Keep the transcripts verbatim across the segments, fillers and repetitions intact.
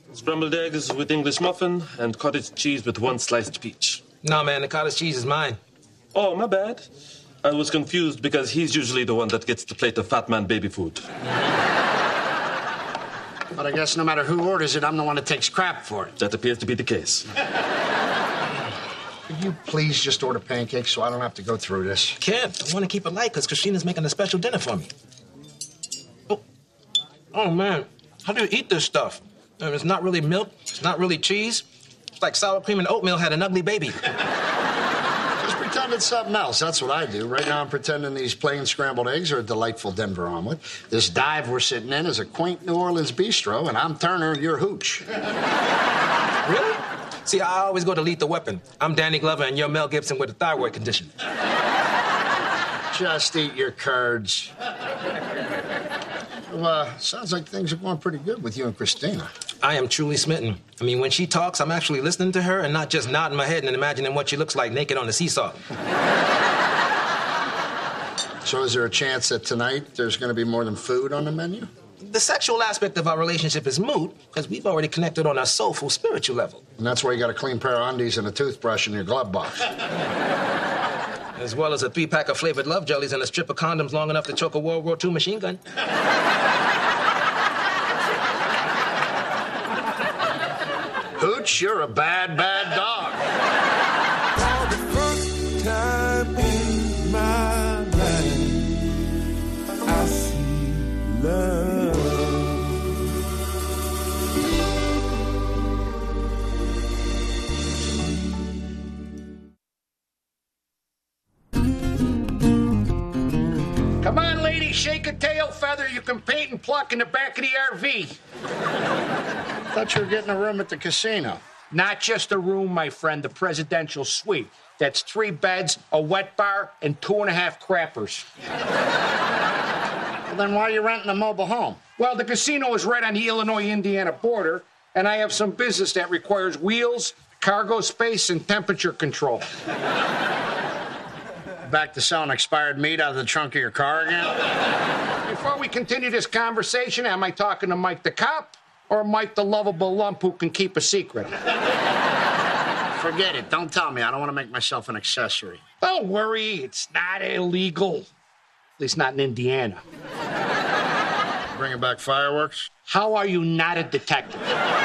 Scrambled eggs with English muffin and cottage cheese with one sliced peach. No, man, the cottage cheese is mine. Oh, my bad. I was confused because he's usually the one that gets the plate of fat man baby food. But I guess no matter who orders it, I'm the one that takes crap for it. That appears to be the case. Could you please just order pancakes so I don't have to go through this? Can't. I want to keep it light because Christina's making a special dinner for me. Oh, oh man. How do you eat this stuff? I mean, it's not really milk. It's not really cheese. It's like sour cream and oatmeal had an ugly baby. Just pretend it's something else. That's what I do. Right now I'm pretending these plain scrambled eggs are a delightful Denver omelet. This dive we're sitting in is a quaint New Orleans bistro, and I'm Turner, your hooch. Really? See, I always go to Lethal Weapon. I'm Danny Glover and you're Mel Gibson with a thyroid condition. Just eat your curds. Well, uh, sounds like things are going pretty good with you and Christina. I am truly smitten. I mean, when she talks, I'm actually listening to her and not just nodding my head and imagining what she looks like naked on the seesaw. So is there a chance that tonight there's going to be more than food on the menu? The sexual aspect of our relationship is moot because we've already connected on a soulful, spiritual level. And that's why you got a clean pair of undies and a toothbrush in your glove box. As well as a three-pack of flavored love jellies and a strip of condoms long enough to choke a World War Two machine gun. Hooch, you're a bad, bad dog. For the first time in my life, I see love. Come on, lady, shake a tail feather. You can paint and pluck in the back of the R V. Thought you were getting a room at the casino. Not just a room, my friend, the presidential suite. That's three beds, a wet bar, and two and a half crappers. Well, then why are you renting a mobile home? Well, the casino is right on the Illinois-Indiana border, and I have some business that requires wheels, cargo space, and temperature control. Back to selling expired meat out of the trunk of your car again? Before we continue this conversation, am I talking to Mike the cop or Mike the lovable lump who can keep a secret? Forget it. Don't tell me. I don't want to make myself an accessory. Don't worry. It's not illegal. At least not in Indiana. Bringing back fireworks? How are you not a detective?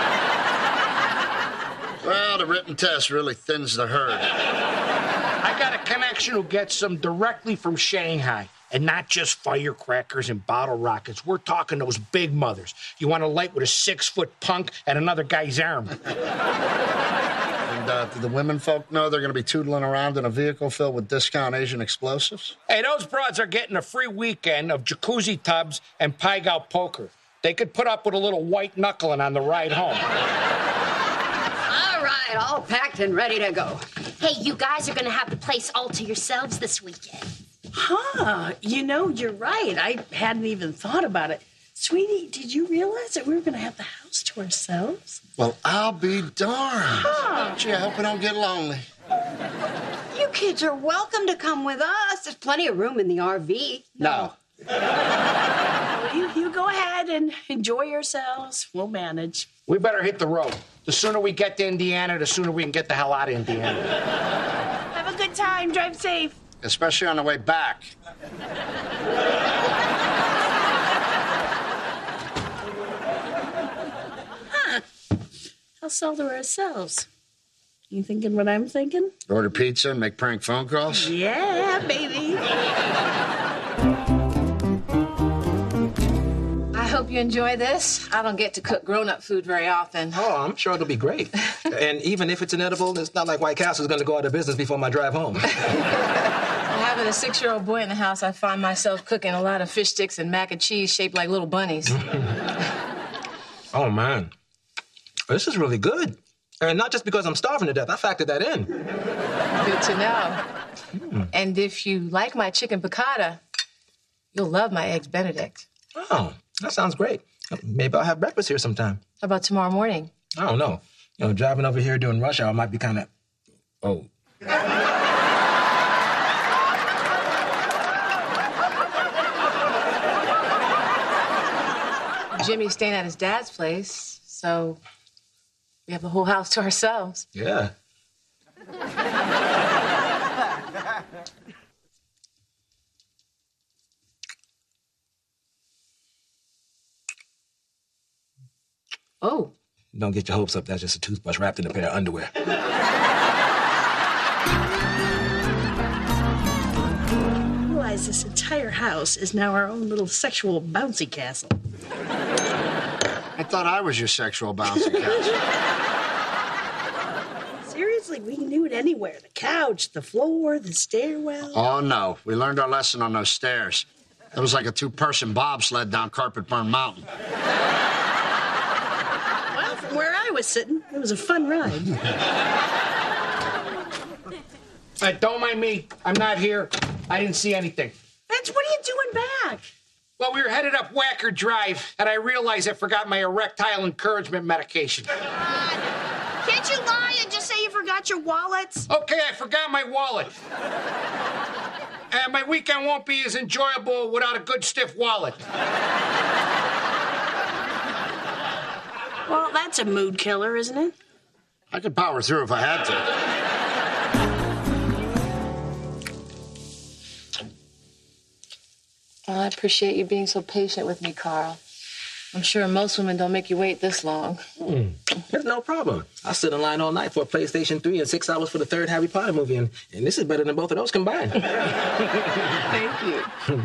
Well, the written test really thins the herd. I got a connection who gets them directly from Shanghai. And not just firecrackers and bottle rockets. We're talking those big mothers. You want to light with a six-foot punk at another guy's arm. And uh, do the women folk know they're going to be tootling around in a vehicle filled with discount Asian explosives? Hey, those broads are getting a free weekend of jacuzzi tubs and Pai-Gow poker. They could put up with a little white knuckling on the ride home. All right, all packed and ready to go. Hey, you guys are going to have the place all to yourselves this weekend. Huh, you know, you're right. I hadn't even thought about it. Sweetie, did you realize that we were going to have the house to ourselves? Well, I'll be darned. Huh. Gee, I hope I don't get lonely. You kids are welcome to come with us. There's plenty of room in the R V. No. Well, you, you go ahead and enjoy yourselves. We'll manage. We better hit the road. The sooner we get to Indiana, the sooner we can get the hell out of Indiana. Have a good time. Drive safe. Especially on the way back. Huh. I'll sell to ourselves. You thinking what I'm thinking? Order pizza and make prank phone calls? Yeah, baby. I hope you enjoy this. I don't get to cook grown-up food very often. Oh, I'm sure it'll be great. And even if it's inedible, it's not like White Castle's going to go out of business before my drive home. Having a six-year-old boy in the house, I find myself cooking a lot of fish sticks and mac and cheese shaped like little bunnies. Oh, man. This is really good. And not just because I'm starving to death. I factored that in. Good to know. Mm. And if you like my chicken piccata, you'll love my eggs Benedict. Oh, that sounds great. Maybe I'll have breakfast here sometime. How about tomorrow morning? I don't know. You know, driving over here during rush hour might be kind of... Oh. Jimmy's staying at his dad's place, so We have the whole house to ourselves. Yeah. Oh. Don't get your hopes up. That's just a toothbrush wrapped in a pair of underwear. I realize this entire house is now our own little sexual bouncy castle. I thought I was your sexual bouncy castle. Seriously, we can do it anywhere. The couch, the floor, the stairwell. Oh, no. We learned our lesson on those stairs. It was like a two-person bobsled down Carpet Burn Mountain. Well, from where I was sitting, it was a fun ride. Hey, don't mind me. I'm not here. I didn't see anything. Vince, what are you doing back? Well, we were headed up Whacker Drive, and I realized I forgot my erectile encouragement medication. Can't you lie and just say you forgot your wallets? Okay, I forgot my wallet. And my weekend won't be as enjoyable without a good stiff wallet. Well, that's a mood killer, isn't it? I could power through if I had to. Well, I appreciate you being so patient with me, Carl. I'm sure most women don't make you wait this long. Hmm. There's no problem. I stood in line all night for a PlayStation three and six hours for the third Harry Potter movie, and, and this is better than both of those combined. Thank you.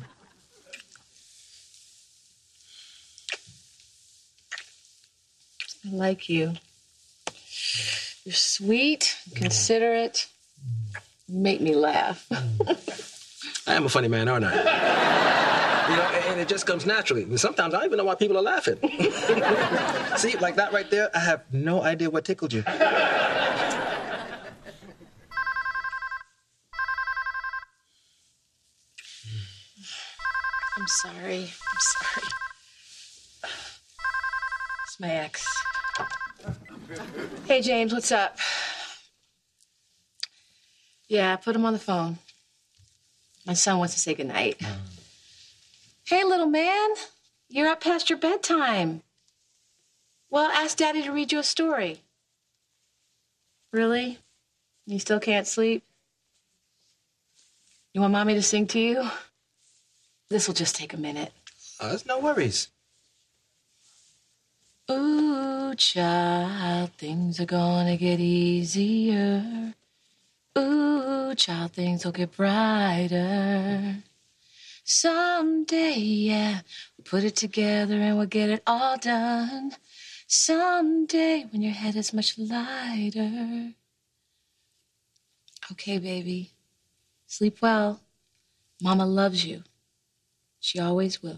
I like you. You're sweet, considerate, you make me laugh. I am a funny man, aren't I? You know, and it just comes naturally. And sometimes I don't even know why people are laughing. See, like that right there, I have no idea what tickled you. I'm sorry. I'm sorry. It's my ex. Hey, James, what's up? Yeah, put him on the phone. My son wants to say goodnight. Hey, little man, you're up past your bedtime. Well, ask Daddy to read you a story. Really? You still can't sleep? You want Mommy to sing to you? This will just take a minute. Oh, there's no worries. Ooh, child, things are gonna get easier. Ooh, child, things will get brighter. Someday, yeah, we'll put it together and we'll get it all done. Someday, when your head is much lighter. Okay, baby. Sleep well. Mama loves you. She always will.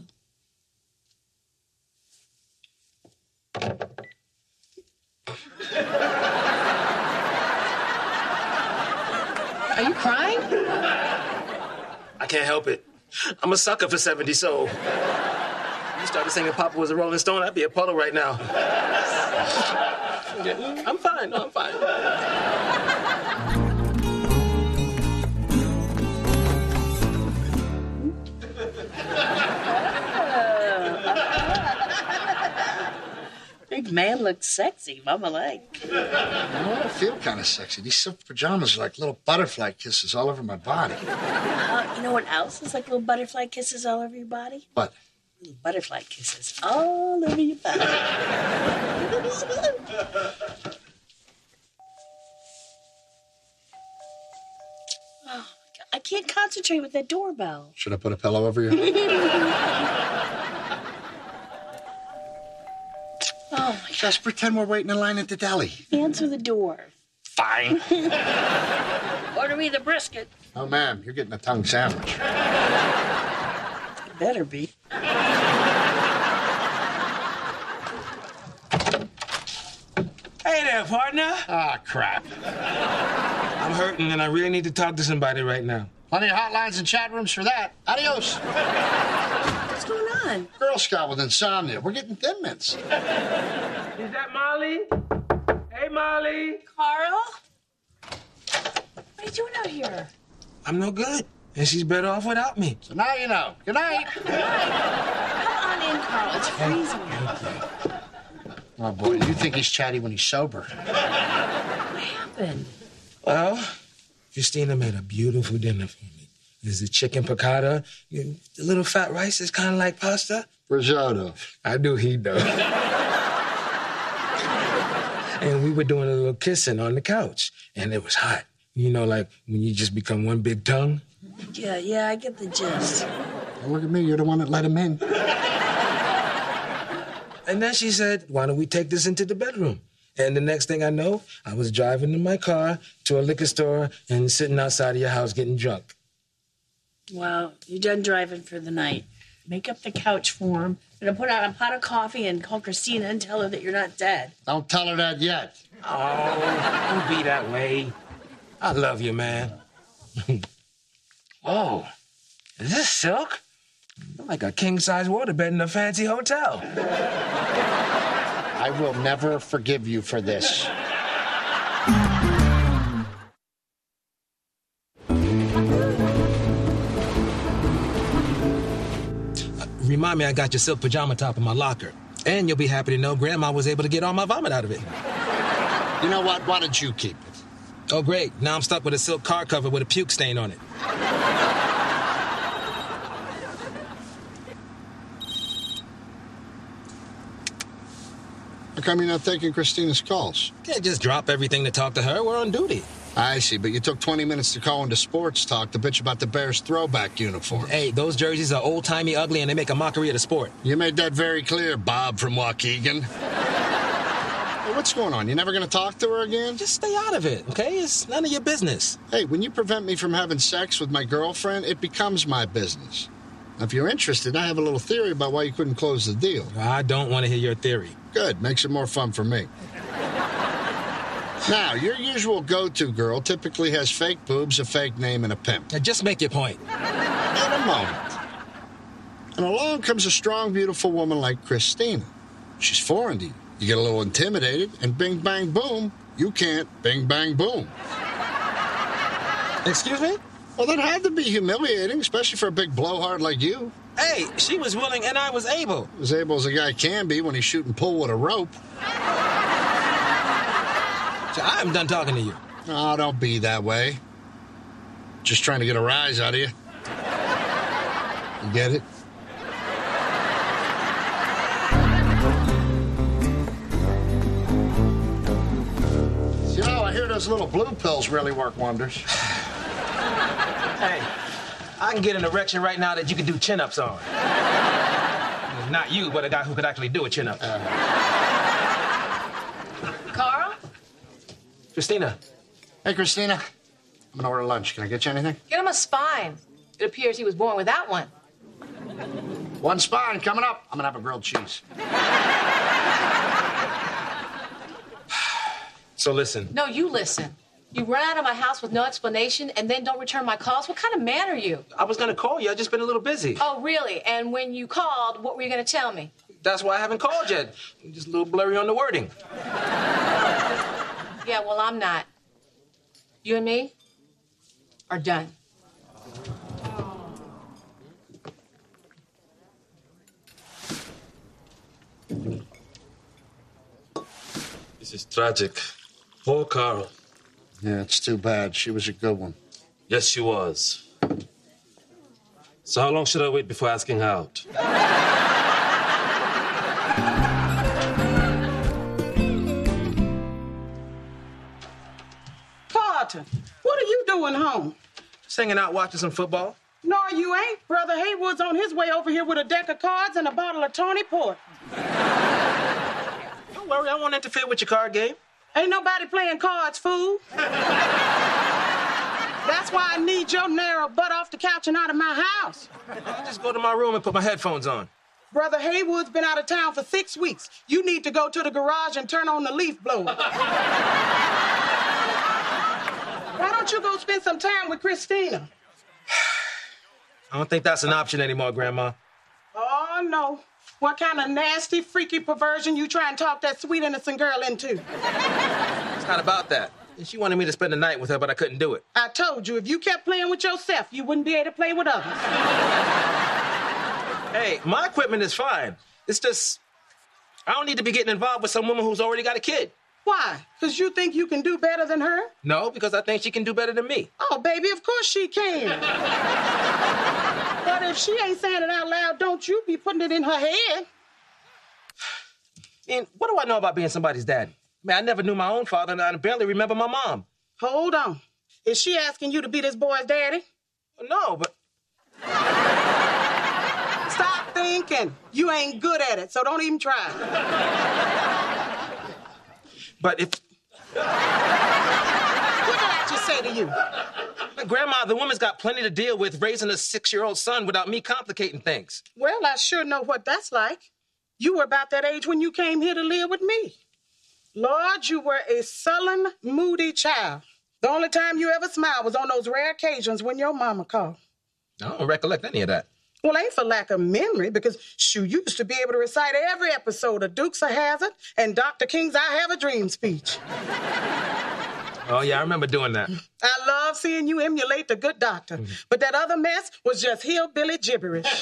Are you crying? I can't help it. I'm a sucker for seventies soul. If you started singing Papa Was a Rolling Stone, I'd be a puddle right now. Yeah, I'm fine. No, I'm fine. Big man looks sexy. Mama like. You know, I feel kind of sexy. These silk pajamas are like little butterfly kisses all over my body. Uh, you know what else is like little butterfly kisses all over your body? What? Little butterfly kisses all over your body. Oh, my God. I can't concentrate with that doorbell. Should I put a pillow over your head? Oh, my God. Just pretend we're waiting in line at the deli. Answer the door. Fine. Order me the brisket. Oh, ma'am, you're getting a tongue sandwich. It better be. Hey there, partner. Ah, crap. I'm hurting and I really need to talk to somebody right now. Plenty of hotlines and chat rooms for that. Adios. What's going on? Girl Scout with insomnia. We're getting Thin Mints. Is that Molly? Hey, Molly. Carl? What are you doing out here? I'm no good, and she's better off without me. So now you know. Good night. Come on in, Carl. It's freezing out. Oh, boy, you think he's chatty when he's sober. What happened? Well, Christina made a beautiful dinner for me. There's a chicken piccata. The little fat rice is kind of like pasta. Risotto. I do heat, though. And we were doing a little kissing on the couch, and it was hot. You know, like when you just become one big tongue? Yeah, yeah, I get the gist. Well, look at me. You're the one that let him in. And then she said, why don't we take this into the bedroom? And the next thing I know, I was driving in my car to a liquor store and sitting outside of your house getting drunk. Well, you're done driving for the night. Make up the couch for him. I'm going to put out a pot of coffee and call Christina and tell her that you're not dead. Don't tell her that yet. Oh, don't be that way. I love you, man. Whoa, is this silk? Like a king-size waterbed in a fancy hotel. I will never forgive you for this. Remind me I got your silk pajama top in my locker. And you'll be happy to know Grandma was able to get all my vomit out of it. You know what? Why don't you keep it? Oh, great. Now I'm stuck with a silk car cover with a puke stain on it. How come you're not taking Christina's calls? Can't just drop everything to talk to her. We're on duty. I see, but you took twenty minutes to call into Sports Talk to bitch about the Bears' throwback uniform. Hey, those jerseys are old-timey ugly, and they make a mockery of the sport. You made that very clear, Bob from Waukegan. Hey, what's going on? You never going to talk to her again? Just stay out of it, okay? It's none of your business. Hey, when you prevent me from having sex with my girlfriend, it becomes my business. Now, if you're interested, I have a little theory about why you couldn't close the deal. I don't want to hear your theory. Good. Makes it more fun for me. Now, your usual go-to girl typically has fake boobs, a fake name, and a pimp. Now, just make your point. In a moment. And along comes a strong, beautiful woman like Christina. She's foreign to you. You get a little intimidated, and bing, bang, boom, you can't bing, bang, boom. Excuse me? Well, that had to be humiliating, especially for a big blowhard like you. Hey, she was willing and I was able. As able as a guy can be when he's shooting pool with a rope. I'm done talking to you. Oh, don't be that way. Just trying to get a rise out of you. You get it? You know, I hear those little blue pills really work wonders. Hey, I can get an erection right now that you can do chin-ups on. Not you, but a guy who could actually do a chin-up. Uh, Carl? Christina. Hey, Christina. I'm gonna order lunch. Can I get you anything? Get him a spine. It appears he was born without one. One spine coming up. I'm gonna have a grilled cheese. So listen. No, you listen. You run out of my house with no explanation and then don't return my calls? What kind of man are you? I was gonna call you. I've just been a little busy. Oh, really? And when you called, what were you gonna tell me? That's why I haven't called yet. I'm just a little blurry on the wording. Yeah, well, I'm not. You and me are done. This is tragic. Poor Carl. Yeah, it's too bad. She was a good one. Yes, she was. So how long should I wait before asking her out? Carlton, what are you doing home? Just hanging out watching some football. No, you ain't. Brother Haywood's on his way over here with a deck of cards and a bottle of Tony Port. Don't worry, I won't interfere with your card game. Ain't nobody playing cards, fool. That's why I need your narrow butt off the couch and out of my house. I'll just go to my room and put my headphones on. Brother Haywood's been out of town for six weeks. You need to go to the garage and turn on the leaf blower. Why don't you go spend some time with Christina? I don't think that's an option anymore, Grandma. Oh, no. What kind of nasty, freaky perversion you try and talk that sweet, innocent girl into? It's not about that. She wanted me to spend the night with her, but I couldn't do it. I told you, if you kept playing with yourself, you wouldn't be able to play with others. Hey, my equipment is fine. It's just, I don't need to be getting involved with some woman who's already got a kid. Why? Because you think you can do better than her? No, because I think she can do better than me. Oh, baby, of course she can. But if she ain't saying it out loud, don't you be putting it in her head. And what do I know about being somebody's daddy? Man, I never knew my own father, and I barely remember my mom. Hold on. Is she asking you to be this boy's daddy? No, but... Stop thinking. You ain't good at it, so don't even try. But if... What did I just say to you? Grandma, the woman's got plenty to deal with raising a six-year-old son without me complicating things. Well, I sure know what that's like. You were about that age when you came here to live with me. Lord, you were a sullen, moody child. The only time you ever smiled was on those rare occasions when your mama called. I don't recollect any of that. Well, ain't for lack of memory, because shoot, you used to be able to recite every episode of Dukes of Hazzard and Doctor King's I Have a Dream speech. Oh, yeah, I remember doing that. I love seeing you emulate the good doctor, mm-hmm. but that other mess was just hillbilly gibberish.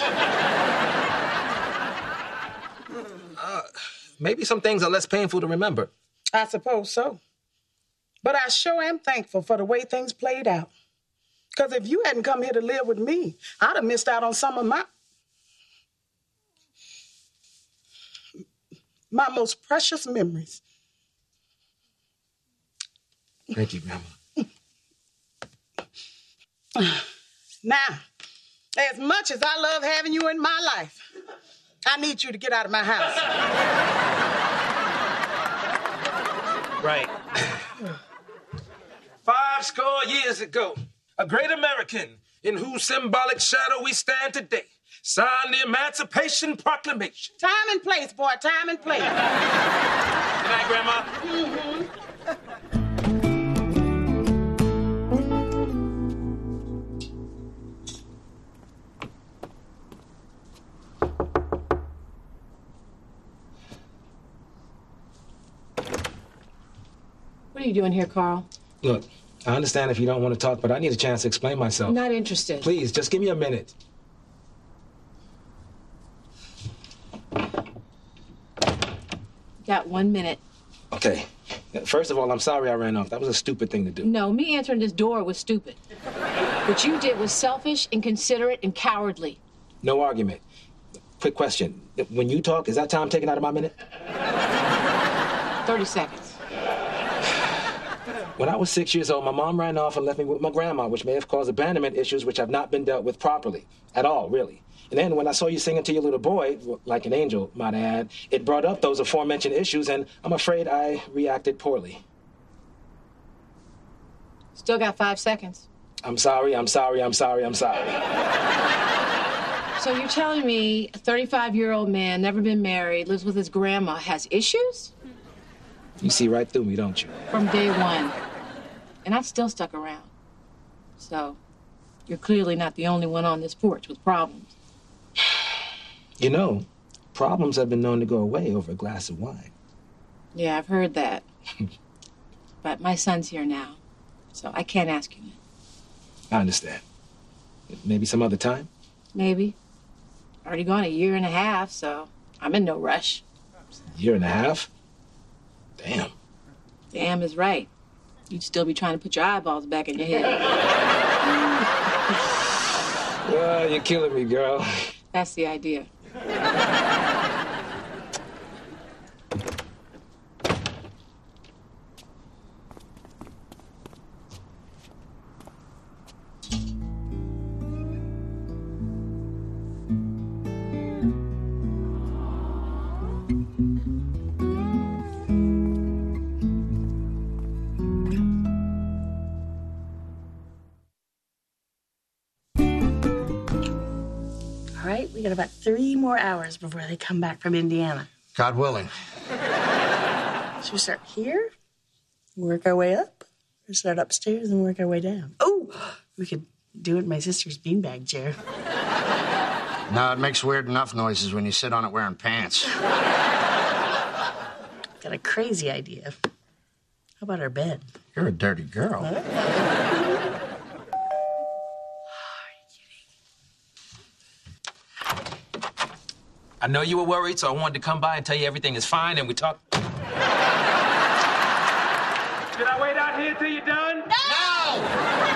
uh, maybe some things are less painful to remember. I suppose so. But I sure am thankful for the way things played out. Because if you hadn't come here to live with me, I'd have missed out on some of my... my most precious memories. Thank you, Grandma. Now, as much as I love having you in my life, I need you to get out of my house. Right. Five score years ago, a great American in whose symbolic shadow we stand today signed the Emancipation Proclamation. Time and place, boy, time and place. Good night, Grandma. Mm-hmm. What are you doing here, Carl? Look, I understand if you don't want to talk, but I need a chance to explain myself. I'm not interested. Please, just give me a minute. Got one minute. Okay. First of all, I'm sorry I ran off. That was a stupid thing to do. No, me answering this door was stupid. What you did was selfish, inconsiderate, and cowardly. No argument. Quick question. When you talk, is that time taken out of my minute? thirty seconds. When I was six years old, my mom ran off and left me with my grandma, which may have caused abandonment issues which have not been dealt with properly. At all, really. And then when I saw you singing to your little boy, like an angel, might I add, it brought up those aforementioned issues, and I'm afraid I reacted poorly. Still got five seconds. I'm sorry, I'm sorry, I'm sorry, I'm sorry. So you're telling me a thirty-five-year-old man, never been married, lives with his grandma, has issues? You see right through me, don't you? From day one. And I still stuck around. So, you're clearly not the only one on this porch with problems. You know, problems have been known to go away over a glass of wine. Yeah, I've heard that. But my son's here now, so I can't ask you that. I understand. Maybe some other time? Maybe. Already gone a year and a half, so I'm in no rush. A year and a half? Damn. Damn is right. You'd still be trying to put your eyeballs back in your head. Well, you're killing me, girl. That's the idea. All right, we got about three more hours before they come back from Indiana. God willing. Should we start here, work our way up, or start upstairs and work our way down? Oh, we could do it in my sister's beanbag chair. No, it makes weird enough noises when you sit on it wearing pants. Got a crazy idea. How about our bed? You're a dirty girl. Huh? I know you were worried, so I wanted to come by and tell you everything is fine, and we talk. Should I wait out here till you're done? No!